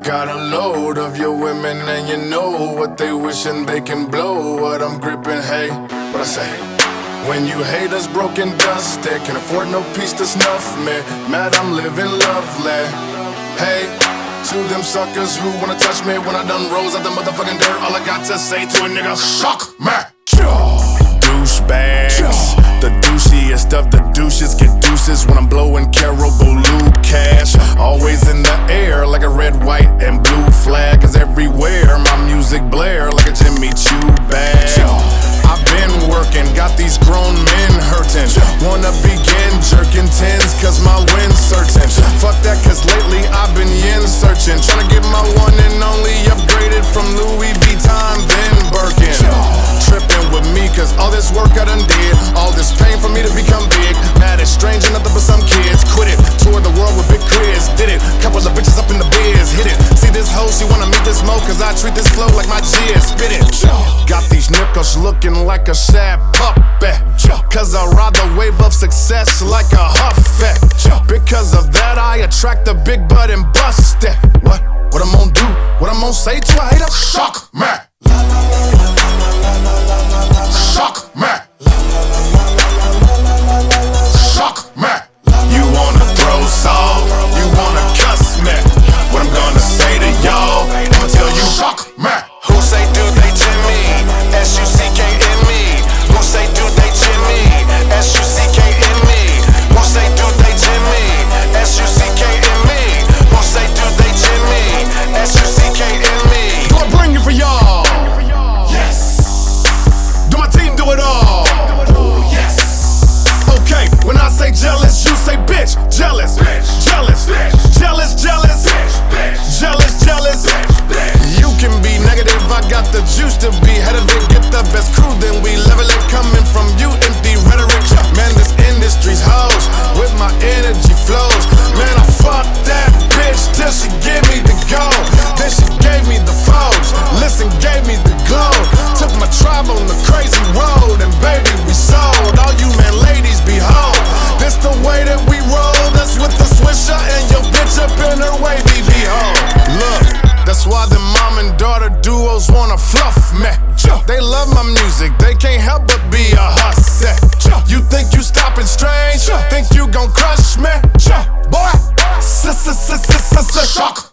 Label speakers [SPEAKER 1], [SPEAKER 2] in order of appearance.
[SPEAKER 1] got a load of your women and you know what they wishing they can blow. What I'm gripping, hey, what I say? When you haters broken dust, they can afford no piece to snuff me. Mad I'm living lovely. Hey, to them suckers who wanna touch me when I done rose out the motherfucking dirt, all I got to say to a nigga, suck me. Douchebags, the douchiest of the douches get deuces when I'm blowing Caribou cash. Always in the air like a red, white, and blue flag is everywhere. My music blare like a Jimmy Choo bag. I've been working, got these grown men hurting. Wanna begin jerking tens cause my win's certain. Fuck that cause lately I've been yen searching. Tryna get my one and only upgraded from Louis Vuitton then Birkin. Tripping with me cause all this work I done did, all this pain for me to become big. Mad it's strange and nothing but some kids quit it. Toured the world with big Chris, did it. Couple of bitches up in the biz, hit it. See this hoe, she wanna meet this mo cause I treat this flow like my jizz, spit it. Got these nickels looking like a sad puppet, cause I ride the wave of success like a huffet. Because of that I attract the big butt and bust it. What I'm gonna do, what I'm gonna say to a hater? Shock me. Shock me. Shock me. You wanna throw salt, you wanna cuss me. What I'm gonna say to y'all, I'ma tell you, shock me.
[SPEAKER 2] Who say do they Jimmy? S-U-C-K in me. Who say do they Jimmy? S-U-C-K in me. Who say do they Jimmy? S-U-C-K in me. Who say do they Jimmy? S-U-C-K in me.
[SPEAKER 1] Do I bring it for y'all? Yes. Do my team do it all? Yes. Okay, when I say jealous, you say bitch. Jealous, jealous, jealous, jealous, jealous, jealous. You can be negative, I got the juice to be head of it. Get the best crew, then we level it. Coming from you, empty rhetoric. Man, this industry's hoes with my energy flows. Man, I fucked that bitch till she gave me the go. Then she gave me the foes. Listen, gave me the glow. Took my tribe on the crazy road, and baby, we sold. All you man ladies, behold, this the way that we roll. That's with the swisher and your bitch up in her wavy, behold. Look, that's why the mom and daughter duos wanna fluff me. They love my music, they can't help but be a hustle. You think you stopping strange? Think you gon' crush me? Boy, shock.